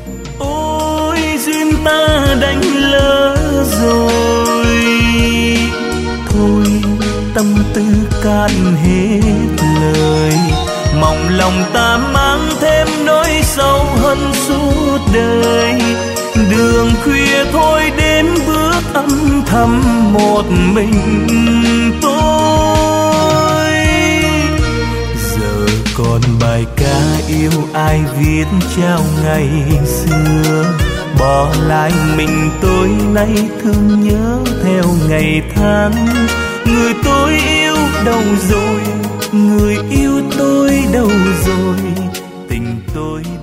Ôi duyên ta đánh lỡ rồi, thôi tâm tư cạn hết lời, mong lòng ta mang thêm nỗi sầu hận suốt đời. Đường khuya thôi đêm bước âm thầm một mình tôi. Giờ còn bài ca yêu ai viết trao ngày xưa, bỏ lại mình tôi nay thương nhớ theo ngày tháng. Người tôi yêu đâu rồi, người yêu tôi đâu rồi, tình tôi